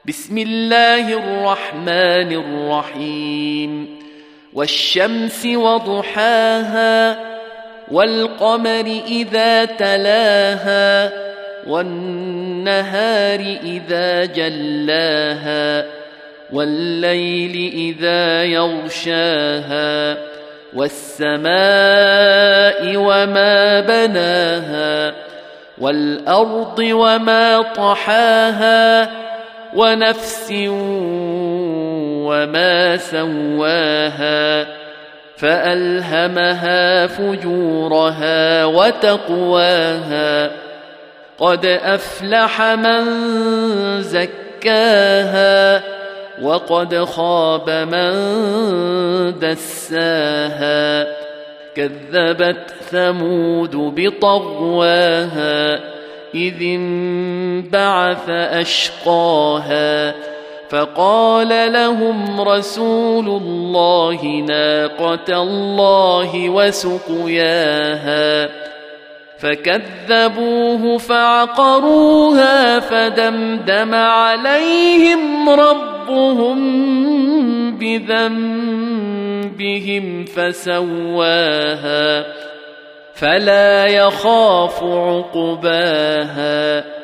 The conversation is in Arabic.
بسم الله الرحمن الرحيم والشمس وضحاها والقمر إذا تلاها والنهار إذا جلاها والليل إذا يغشاها والسماء وما بناها والأرض وما طحاها ونفس وما سواها فألهمها فجورها وتقواها قد أفلح من زكاها وقد خاب من دساها كذبت ثمود بطغواها إذ انبعث أشقاها فقال لهم رسول الله ناقة الله وسقياها فكذبوه فعقروها فدمدم عليهم ربهم بذنبهم فسواها فلا يخاف عقباها